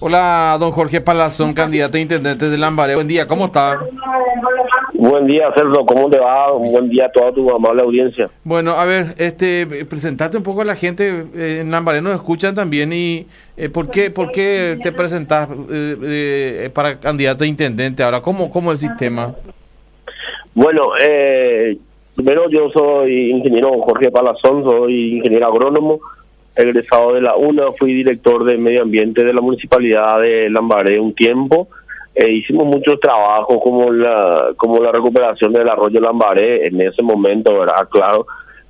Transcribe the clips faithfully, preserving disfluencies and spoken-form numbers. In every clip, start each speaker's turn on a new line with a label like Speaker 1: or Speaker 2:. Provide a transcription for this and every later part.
Speaker 1: Hola, don Jorge Palazón, candidato a intendente de Lambaré. Buen día, ¿cómo está?
Speaker 2: Buen día, Celso, ¿cómo te va? Un buen día a toda tu amable audiencia.
Speaker 1: Bueno, a ver, este, presentate un poco a la gente, eh, en Lambaré nos escuchan también y eh, ¿por qué, por qué te presentás eh, eh, para candidato a intendente ahora? ¿Cómo, cómo el sistema?
Speaker 2: Bueno, eh, primero yo soy ingeniero Jorge Palazón, soy ingeniero agrónomo, egresado de la UNA, fui director de medio ambiente de la municipalidad de Lambaré un tiempo. Eh, hicimos muchos trabajos como la como la recuperación del arroyo Lambaré en ese momento, ¿verdad? Claro,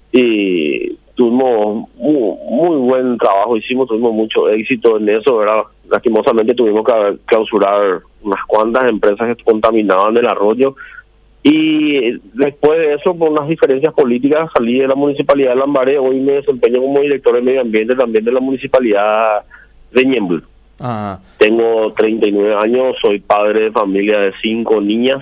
Speaker 2: y tuvimos muy, muy buen trabajo, hicimos, tuvimos mucho éxito en eso, ¿verdad? Lastimosamente tuvimos que clausurar unas cuantas empresas que contaminaban el arroyo, y después de eso, por unas diferencias políticas, salí de la municipalidad de Lambaré. Hoy me desempeño como director de medio ambiente también de la municipalidad de Ñemby.
Speaker 1: Ah.
Speaker 2: Tengo treinta y nueve años, soy padre de familia de cinco niñas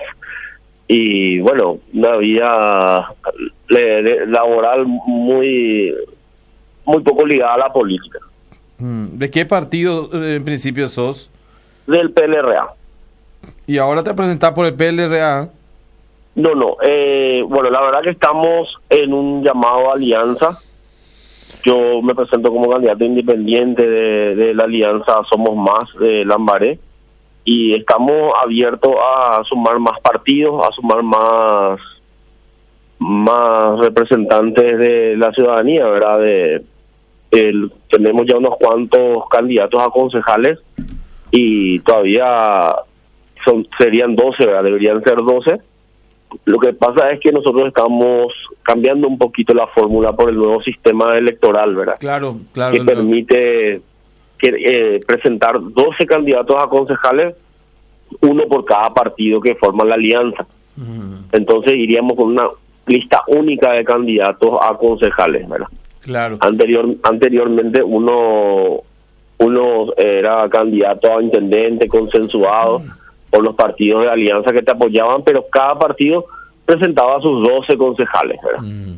Speaker 2: y bueno, una vida le, le, laboral muy muy poco ligada a la política.
Speaker 1: ¿De qué partido eh, en principio sos?
Speaker 2: Del P L R A.
Speaker 1: ¿Y ahora te presentás por el P L R A?
Speaker 2: No, no. Eh, bueno, la verdad que estamos en un llamado a alianza. Yo me presento como candidato independiente de, de la alianza Somos Más de Lambaré y estamos abiertos a sumar más partidos, a sumar más más representantes de la ciudadanía, ¿verdad? De, el, tenemos ya unos cuantos candidatos a concejales y todavía son serían doce, ¿verdad? Deberían ser doce. Lo que pasa es que nosotros estamos cambiando un poquito la fórmula por el nuevo sistema electoral, ¿verdad?
Speaker 1: Claro, claro.
Speaker 2: Que
Speaker 1: no.
Speaker 2: permite que, eh, presentar doce candidatos a concejales, uno por cada partido que forma la alianza. Uh-huh. Entonces iríamos con una lista única de candidatos a concejales, ¿verdad?
Speaker 1: Claro.
Speaker 2: Anterior, anteriormente uno, uno era candidato a intendente consensuado uh-huh. por los partidos de alianza que te apoyaban, pero cada partido presentaba sus doce concejales, ¿verdad? Mm.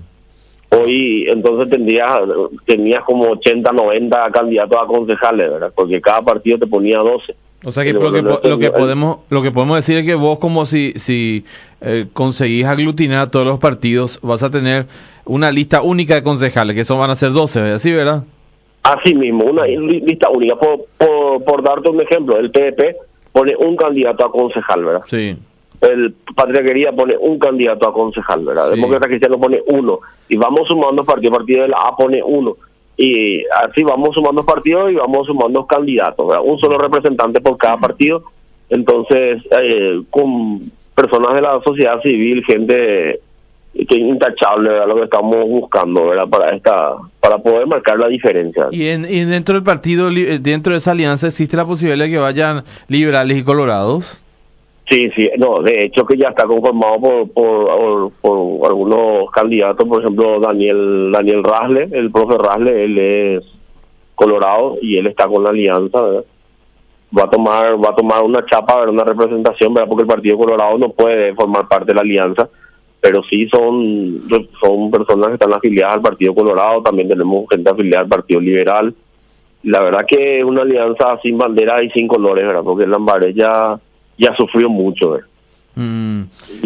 Speaker 2: Hoy, entonces, tendrías, tenías como ochenta, noventa candidatos a concejales, ¿verdad? Porque cada partido te ponía doce.
Speaker 1: O sea que lo que, no lo que podemos lo que podemos decir es que vos, como si si eh, conseguís aglutinar a todos los partidos, vas a tener una lista única de concejales, que eso van a ser doce, ¿así, verdad?
Speaker 2: Así mismo, una lista única. Por, por, por darte un ejemplo, el P D P pone un candidato a concejal, ¿verdad?
Speaker 1: Sí.
Speaker 2: El Patria Querida pone un candidato a concejal, ¿verdad? Sí. Demócrata Cristiano pone uno. Y vamos sumando partidos, partido de la A pone uno. Y así vamos sumando partidos y vamos sumando candidatos, ¿verdad? Un solo representante por cada partido. Entonces, eh, con personas de la sociedad civil, gente que es intachable, ¿verdad? Lo que estamos buscando, ¿verdad? Para esta, para poder marcar la diferencia.
Speaker 1: Y, en, y dentro del partido, dentro de esa alianza, ¿existe la posibilidad de que vayan liberales y colorados?
Speaker 2: Sí, sí, no, de hecho que ya está conformado por por, por, por algunos candidatos, por ejemplo Daniel Daniel Rasle, el profe Rasle, él es colorado y él está con la alianza, ¿verdad? Va a tomar va a tomar una chapa, ¿verdad? Una representación, ¿verdad? Porque el Partido Colorado no puede formar parte de la alianza, pero sí son son personas que están afiliadas al Partido Colorado. También tenemos gente afiliada al Partido Liberal. La verdad que es una alianza sin bandera y sin colores, ¿verdad? Porque el Lambaré ya ya sufrió mucho, ¿verdad? Mm.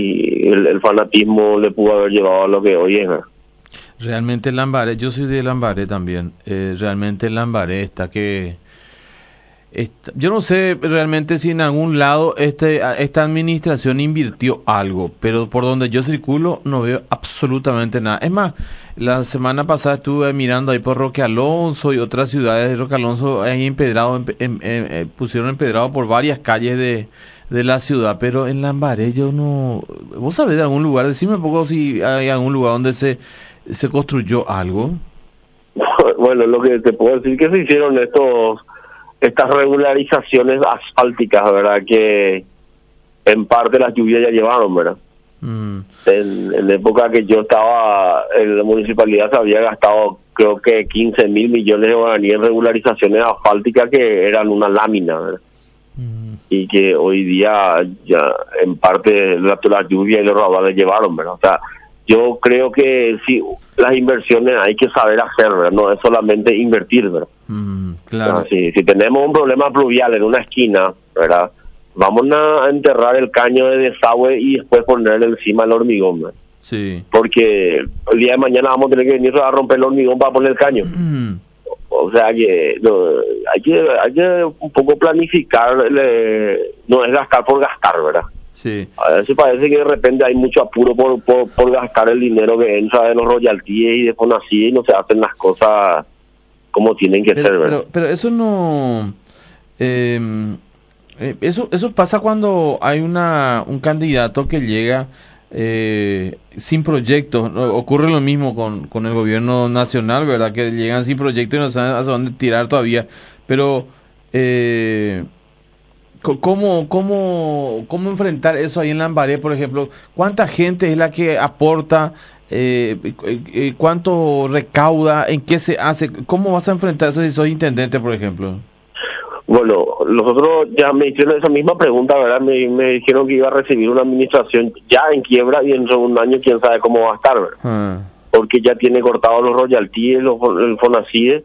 Speaker 2: Y el, el fanatismo le pudo haber llevado a lo que hoy es, ¿verdad?
Speaker 1: Realmente el Lambaré, yo soy de Lambaré también, eh, realmente el Lambaré está que... Está, yo no sé realmente si en algún lado este esta administración invirtió algo, pero por donde yo circulo no veo absolutamente nada. Es más, la semana pasada estuve mirando ahí por Roque Alonso y otras ciudades de Roque Alonso, ahí empedrado, em, em, em, pusieron empedrado por varias calles de, de la ciudad, pero en Lambaré yo no... ¿Vos sabés de algún lugar? Decime un poco si hay algún lugar donde se, se construyó algo.
Speaker 2: Bueno, lo que te puedo decir que se hicieron estos... estas regularizaciones asfálticas, ¿verdad? Que en parte las lluvias ya llevaron, ¿verdad? Mm. En, en la época que yo estaba en la municipalidad se había gastado creo que quince mil millones de guaraníes en regularizaciones asfálticas que eran una lámina, ¿verdad? Mm. Y que hoy día ya en parte las la lluvia y los raudales llevaron, ¿verdad? O sea, yo creo que sí, las inversiones hay que saber hacer, ¿verdad? No es solamente invertir, ¿verdad?
Speaker 1: Mm, claro.
Speaker 2: Ah, sí, si tenemos un problema pluvial en una esquina, ¿verdad? Vamos a enterrar el caño de desagüe y después ponerle encima el hormigón, ¿verdad?
Speaker 1: Sí.
Speaker 2: Porque el día de mañana vamos a tener que venir a romper el hormigón para poner el caño.
Speaker 1: Mm.
Speaker 2: O sea que no, hay que hay que un poco planificar, le, no es gastar por gastar, ¿verdad?
Speaker 1: Sí.
Speaker 2: A veces parece que de repente hay mucho apuro por, por, por gastar el dinero que entra de los royalties y de Fonacide y no se hacen las cosas como tienen que
Speaker 1: Pero,
Speaker 2: ser, ¿verdad?
Speaker 1: pero, pero eso no... Eh, eh, eso eso pasa cuando hay una un candidato que llega eh, sin proyectos. No, ocurre lo mismo con, con el gobierno nacional, ¿verdad? Que llegan sin proyectos y no saben hacia dónde tirar todavía. Pero... Eh, ¿Cómo, cómo, ¿Cómo enfrentar eso ahí en Lambaré, por ejemplo? ¿Cuánta gente es la que aporta? Eh, eh, ¿Cuánto recauda? ¿En qué se hace? ¿Cómo vas a enfrentar eso si sos intendente, por ejemplo?
Speaker 2: Bueno, nosotros ya me hicieron esa misma pregunta, ¿verdad? Me, me dijeron que iba a recibir una administración ya en quiebra y dentro de un año quién sabe cómo va a estar, ¿verdad? Ah. Porque ya tiene cortados los royalties, los, el Fonacide,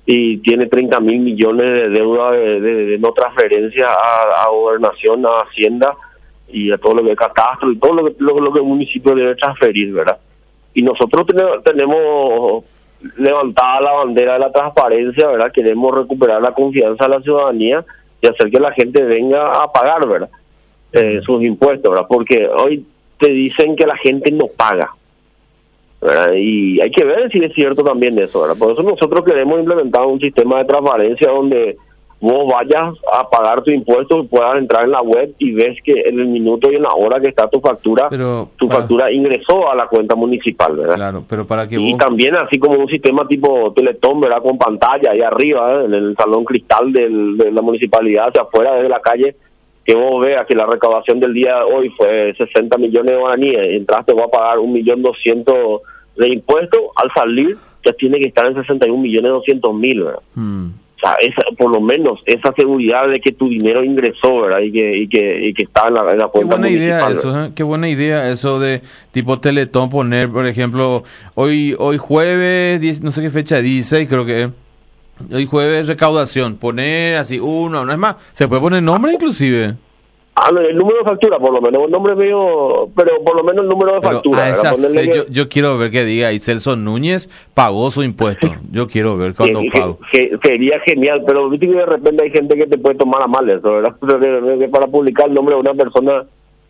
Speaker 2: y tiene treinta mil millones de deuda de, de, de no transferencia a, a gobernación, a hacienda y a todo lo que es catastro y todo lo que, lo, lo que el municipio debe transferir, ¿verdad? Y nosotros tenemos, tenemos levantada la bandera de la transparencia, ¿verdad? Queremos recuperar la confianza de la ciudadanía y hacer que la gente venga a pagar, ¿verdad? Eh, sus impuestos, ¿verdad? Porque hoy te dicen que la gente no paga, ¿verdad? Y hay que ver si es cierto también eso, ¿verdad? Por eso nosotros queremos implementar un sistema de transparencia donde vos vayas a pagar tu impuesto y puedas entrar en la web y ves que en el minuto y en la hora que está tu factura,
Speaker 1: pero
Speaker 2: tu
Speaker 1: para...
Speaker 2: factura ingresó a la cuenta municipal, ¿verdad?
Speaker 1: Claro, pero para que
Speaker 2: y
Speaker 1: vos...
Speaker 2: también así como un sistema tipo Teletón, ¿verdad? Con pantalla ahí arriba, ¿eh? En el salón cristal del, de la municipalidad, hacia afuera, desde la calle, que vos veas que la recaudación del día de hoy fue sesenta millones de guaraníes, entraste, voy a pagar un millón doscientos de impuestos, al salir ya tiene que estar en sesenta y un millones doscientos mil, ¿verdad? Hmm. O sea, esa, por lo menos esa seguridad de que tu dinero ingresó, ¿verdad? Y que y que, y que está en la, en la cuenta
Speaker 1: municipal. Qué buena idea eso, ¿eh? Qué buena idea eso de tipo Teletón, poner, por ejemplo, hoy hoy jueves, diez, no sé qué fecha, dieciséis creo que hoy jueves recaudación, poner así uno, no es más, se puede poner nombre inclusive.
Speaker 2: Ah, el número de factura, por lo menos, el nombre mío, pero por lo menos el número de
Speaker 1: pero
Speaker 2: factura.
Speaker 1: A esa
Speaker 2: sé,
Speaker 1: que... yo, yo quiero ver que diga, y Celso Núñez pagó su impuesto. Yo quiero ver cuándo
Speaker 2: que,
Speaker 1: pago.
Speaker 2: Que, que, sería genial, pero viste que de repente hay gente que te puede tomar a mal eso, ¿verdad? Para publicar el nombre de una persona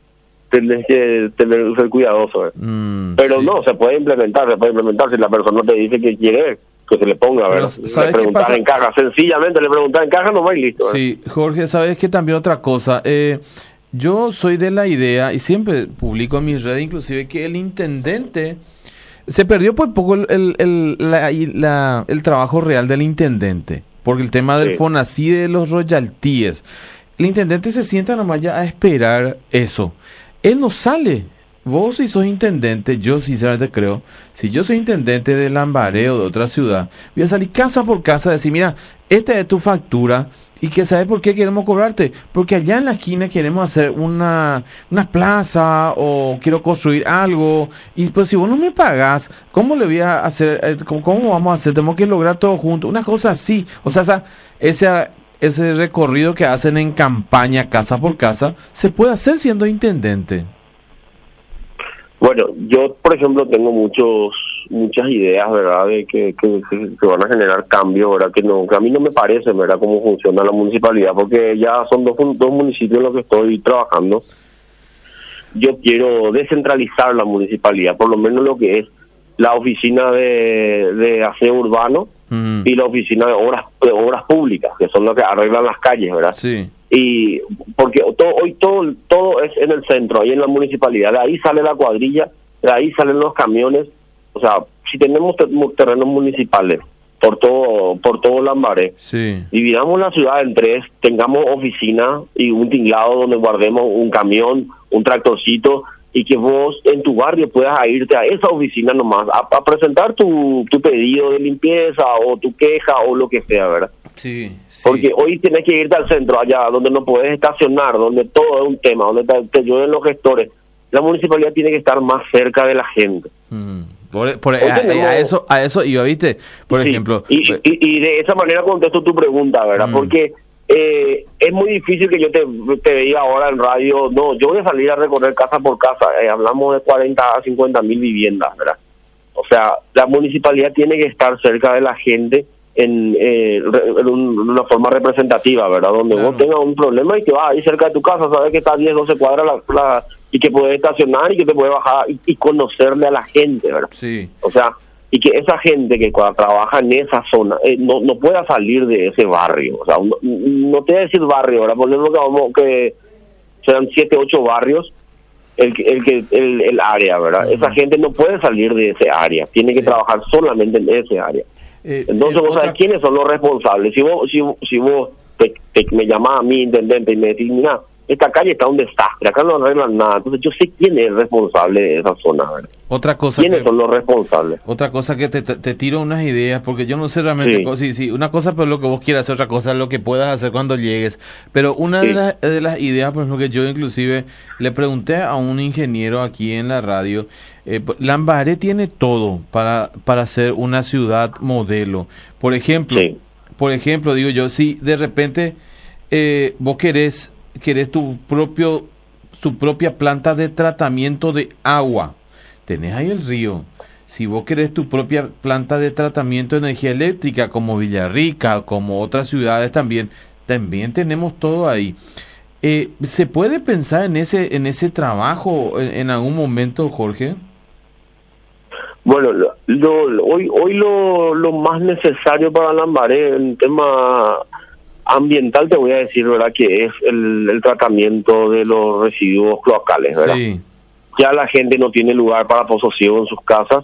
Speaker 2: tienes que tener ser cuidadoso, ¿verdad? Mm, pero sí. No, se puede implementar, se puede implementar si la persona te dice que quiere que se le ponga, ¿verdad? Le preguntar en caja, sencillamente le preguntar en caja nomás y listo, ¿verdad?
Speaker 1: Sí, Jorge, ¿sabes que también otra cosa? Eh, yo soy de la idea, y siempre publico en mis redes inclusive, que el intendente, se perdió por poco el, el, el, la, la, el trabajo real del intendente, porque el tema del sí. Fonacide, de los royalties, el intendente se sienta nomás ya a esperar eso. Él no sale. Vos si sos intendente, yo sinceramente creo, si yo soy intendente de Lambaré o de otra ciudad, voy a salir casa por casa a decir, mira, esta es tu factura y que sabes por qué queremos cobrarte, porque allá en la esquina queremos hacer una, una plaza o quiero construir algo y pues si vos no me pagás, ¿cómo le voy a hacer? ¿Cómo, cómo vamos a hacer? Tenemos que lograr todo junto, una cosa así, o sea, esa, esa, ese recorrido que hacen en campaña casa por casa, se puede hacer siendo intendente.
Speaker 2: Bueno, yo, por ejemplo, tengo muchos muchas ideas, ¿verdad?, de que, que, que van a generar cambios, ¿verdad?, que no que a mí no me parece, ¿verdad?, cómo funciona la municipalidad, porque ya son dos, dos municipios en los que estoy trabajando. Yo quiero descentralizar la municipalidad, por lo menos lo que es la oficina de, de aseo urbano mm. y la oficina de obras de obras públicas, que son las que arreglan las calles, ¿verdad?
Speaker 1: Sí.
Speaker 2: Y porque todo, hoy todo todo es en el centro, ahí en la municipalidad, de ahí sale la cuadrilla, de ahí salen los camiones. O sea, si tenemos terrenos municipales por todo por todo Lambaré,
Speaker 1: sí.
Speaker 2: dividamos la ciudad en tres, tengamos oficina y un tinglado donde guardemos un camión, un tractorcito, y que vos en tu barrio puedas irte a esa oficina nomás a, a presentar tu, tu pedido de limpieza o tu queja o lo que sea, ¿verdad?
Speaker 1: Sí, sí.
Speaker 2: Porque hoy tienes que irte al centro, allá donde no puedes estacionar, donde todo es un tema, donde te, te llueven los gestores. La municipalidad tiene que estar más cerca de la gente.
Speaker 1: Mm. Por, por, a, a eso a eso iba, ¿viste? Por
Speaker 2: sí,
Speaker 1: ejemplo.
Speaker 2: Y, y, y de esa manera contesto tu pregunta, ¿verdad? Mm. Porque eh, es muy difícil que yo te, te diga ahora en radio, no, yo voy a salir a recorrer casa por casa. Eh, hablamos de cuarenta a cincuenta mil viviendas, ¿verdad? O sea, la municipalidad tiene que estar cerca de la gente en, eh, en, un, en una forma representativa, ¿verdad? Donde claro. vos tengas un problema y que vas ahí cerca de tu casa, sabes que está a diez, doce cuadras la, la, y que puedes estacionar y que te puedes bajar y, y conocerle a la gente, ¿verdad?
Speaker 1: Sí.
Speaker 2: O sea, y que esa gente que cuando trabaja en esa zona eh, no no pueda salir de ese barrio. O sea, no, no te voy a decir barrio, ¿verdad? Por ejemplo, que, vamos, que sean siete, ocho barrios el, el, el, el, el área, ¿verdad? Uh-huh. Esa gente no puede salir de ese área, tiene que sí. trabajar solamente en ese área. Eh, Entonces, eh, vos otra... sabés quiénes son los responsables. Si vos, si, si vos te, te, me llamás a mí, intendente, y me decís, mira, esta calle está un desastre, acá no arreglan nada. Entonces yo sé quién es el responsable de esa zona, ¿verdad?
Speaker 1: Otra cosa
Speaker 2: ¿Quiénes
Speaker 1: que,
Speaker 2: son los responsables?
Speaker 1: Otra cosa que te, te, te tiro unas ideas, porque yo no sé realmente, sí, sí, sí una cosa es lo que vos quieras hacer, otra cosa es lo que puedas hacer cuando llegues. Pero una sí. de, las, de las ideas, por ejemplo, que yo inclusive le pregunté a un ingeniero aquí en la radio, eh, Lambaré tiene todo para, para ser una ciudad modelo. Por ejemplo, sí. por ejemplo, digo yo, si de repente eh, vos querés querés tu propio su propia planta de tratamiento de agua, tenés ahí el río. Si vos querés tu propia planta de tratamiento de energía eléctrica, como Villarrica, como otras ciudades también, también tenemos todo ahí. Eh, ¿se puede pensar en ese en ese trabajo en, en algún momento, Jorge?
Speaker 2: Bueno, lo, lo, hoy hoy lo, lo más necesario para Lambaré en tema ambiental, te voy a decir, ¿verdad?, que es el, el tratamiento de los residuos cloacales, ¿verdad?
Speaker 1: Sí.
Speaker 2: Ya la gente no tiene lugar para posesión en sus casas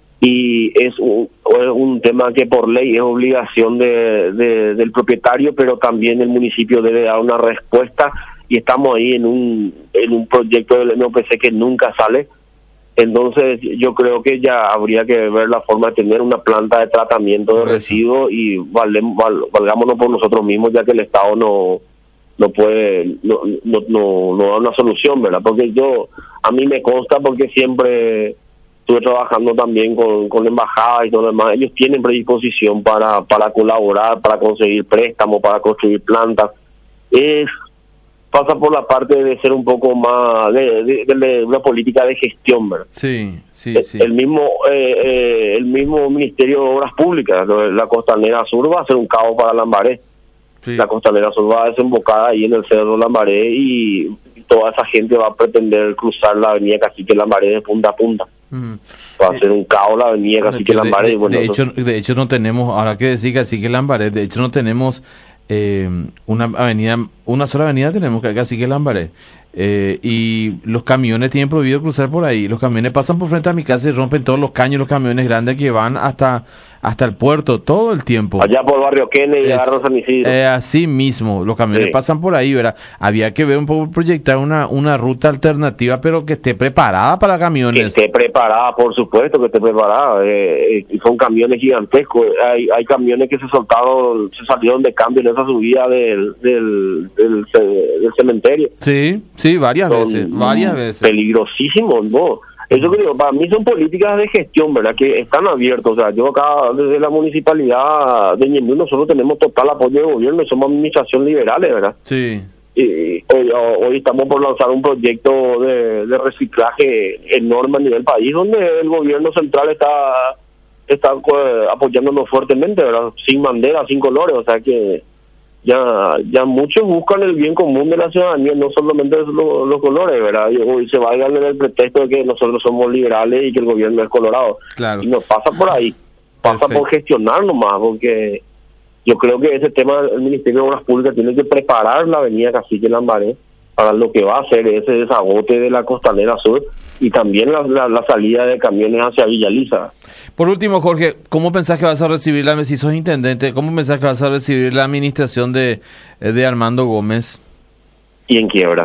Speaker 2: y es un, es un tema que por ley es obligación de, de, del propietario, pero también el municipio debe dar una respuesta y estamos ahí en un en un proyecto del N O P C que nunca sale. Entonces yo creo que ya habría que ver la forma de tener una planta de tratamiento de residuos y valde, val, valgámonos por nosotros mismos, ya que el Estado no no puede, no no no, no da una solución, ¿verdad? Porque yo, a mí me consta, porque siempre estuve trabajando también con, con embajadas y todo lo demás, ellos tienen predisposición para, para colaborar, para conseguir préstamos, para construir plantas. Es pasa por la parte de ser un poco más de, de, de, de una política de gestión, ¿verdad?
Speaker 1: Sí, sí,
Speaker 2: el,
Speaker 1: sí.
Speaker 2: El mismo eh, eh, el mismo Ministerio de Obras Públicas, la Costanera Sur va a ser un caos para Lambaré. Sí. La Costanera Sur va a desembocar ahí en el Cerro Lambaré y toda esa gente va a pretender cruzar la avenida Cacique Lambaré de punta a punta. Mm. Va a ser un caos la avenida Cacique Lambaré.
Speaker 1: De,
Speaker 2: bueno,
Speaker 1: de hecho, de hecho no tenemos, ahora que decir Cacique Lambaré, de hecho no tenemos Eh, una avenida, una sola avenida tenemos que Cacique Lambaré, eh, y los camiones tienen prohibido cruzar por ahí. Los camiones pasan por frente a mi casa y rompen todos los caños, los camiones grandes que van hasta hasta el puerto todo el tiempo.
Speaker 2: Allá por Barrio Kennedy y agarran San Isidro.
Speaker 1: Eh, así mismo, los camiones sí. pasan por ahí, ¿verdad? Había que ver un poco, proyectar una una ruta alternativa, pero que esté preparada para camiones.
Speaker 2: Que esté preparada, por supuesto que esté preparada. Eh, eh, son camiones gigantescos. Hay hay camiones que se soltaron, se salieron de cambio en esa subida del del, del, del cementerio.
Speaker 1: Sí, sí, varias son veces, varias veces.
Speaker 2: Peligrosísimos, ¿no? Eso que digo, para mí son políticas de gestión, ¿verdad?, que están abiertos. O sea, yo acá desde la municipalidad de Ñemby nosotros tenemos total apoyo del gobierno, somos administración liberales, ¿verdad?
Speaker 1: Sí.
Speaker 2: Y hoy, hoy estamos por lanzar un proyecto de, de reciclaje enorme a nivel país, donde el gobierno central está está pues, apoyándonos fuertemente, ¿verdad?, sin bandera, sin colores. O sea que ya ya muchos buscan el bien común de la ciudadanía, no solamente los, los colores, ¿verdad? Y hoy se valgan en el pretexto de que nosotros somos liberales y que el gobierno es colorado.
Speaker 1: Claro.
Speaker 2: Y nos pasa por ahí, pasa Perfecto. por gestionar nomás, porque yo creo que ese tema el Ministerio de Obras Públicas tiene que preparar la avenida Cacique Lambaré para lo que va a ser ese desagote de la Costanera Sur y también la, la, la salida de camiones hacia Villaliza.
Speaker 1: Por último, Jorge, ¿cómo pensás que vas a recibir, la si sos intendente, cómo pensás que vas a recibir la administración de, de Armando Gómez?
Speaker 2: Y en quiebra,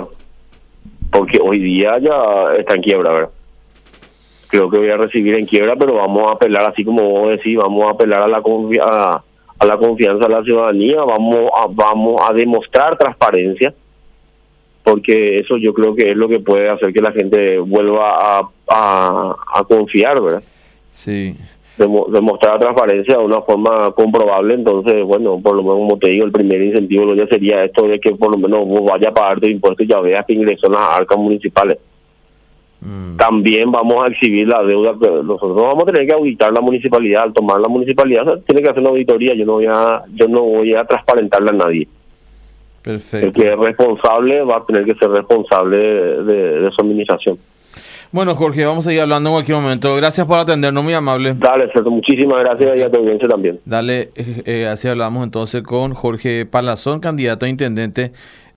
Speaker 2: porque hoy día ya está en quiebra, ¿verdad? Creo que voy a recibir en quiebra, pero vamos a apelar, así como vos decís, vamos a apelar a la confianza, a, a la confianza de la ciudadanía, vamos a, vamos a demostrar transparencia. porque eso yo creo que es lo que puede hacer que la gente vuelva a, a, a confiar, ¿verdad?
Speaker 1: Sí.
Speaker 2: Demo, demostrar transparencia de una forma comprobable. Entonces, bueno, por lo menos, como te digo, el primer incentivo ya sería esto de que por lo menos vos vayas a pagar tu impuesto y ya veas que ingresó en las arcas municipales. Mm. También vamos a exhibir la deuda que nosotros vamos a tener que auditar la municipalidad. Al tomar la municipalidad, o sea, tiene que hacer una auditoría. Yo no voy a, yo no voy a transparentarle a nadie.
Speaker 1: Perfecto.
Speaker 2: El que es responsable va a tener que ser responsable de, de, de su administración.
Speaker 1: Bueno, Jorge, vamos a ir hablando en cualquier momento. Gracias por atendernos, muy amable.
Speaker 2: Dale, Sergio, muchísimas gracias y a tu audiencia también.
Speaker 1: Dale, eh, así hablamos entonces con Jorge Palazón, candidato a intendente